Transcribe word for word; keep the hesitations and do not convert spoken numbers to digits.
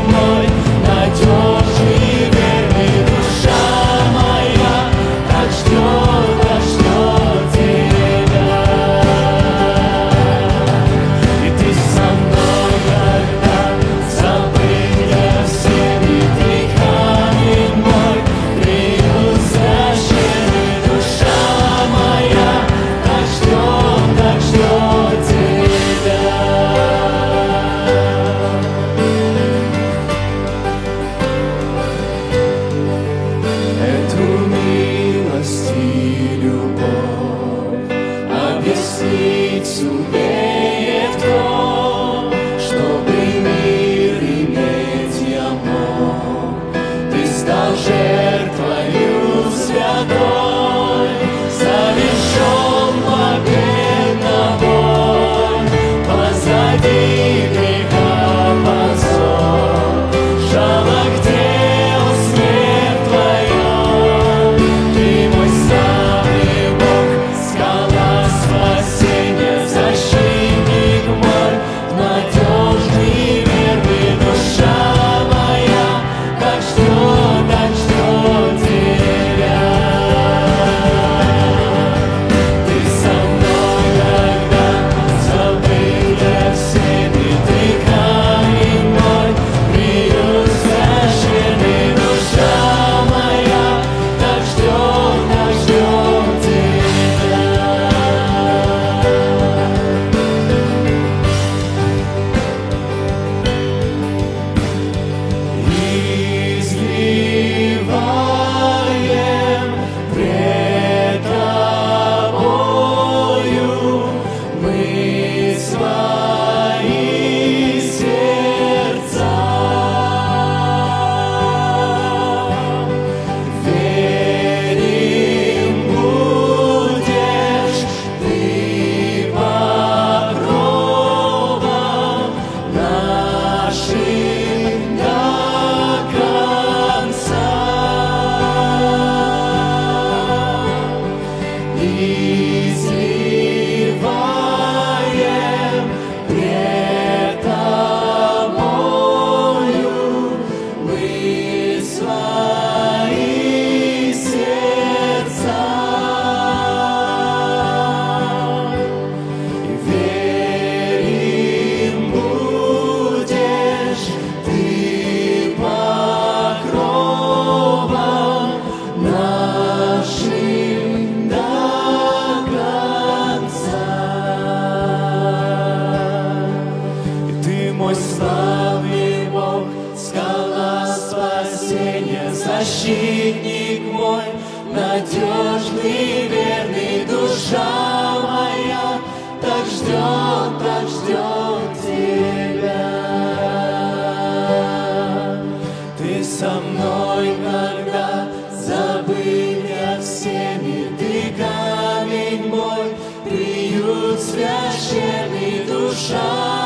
мой, надежный, верный, душа моя так ждет, так ждет тебя. И ты со мной, когда забыли все беды, камень мой, приют священный, душа моя так ждет, так ждет тебя. Эту милость и любовь объяснить сумеет кто, чтобы мир иметь я мог. Ты стал жертвою святой, совершен победный бой, позади греха позор, жалок дел смерть твоя. Ты мой славный Бог, скала спасения, защитник мой, надежный, верный, душа моя так ждет, так ждет тебя. Ты со мной, когда забыли все беды, камень мой, приют священный, душа моя так ждет, так ждет тебя. Изливаем пред Тобою мы свои сердца. Верим, будешь Ты покровом нашим до конца. Изливаем пред Тобою мы свои сердца. И верим, будешь Ты покровом нашим до конца. И Ты мой славный Бог, скала спасения, защитник мой, надежный, верный, душа моя так ждет, так ждет тебя. Ты со мной, когда забыли всеми, Ты камень мой, приют священный, душа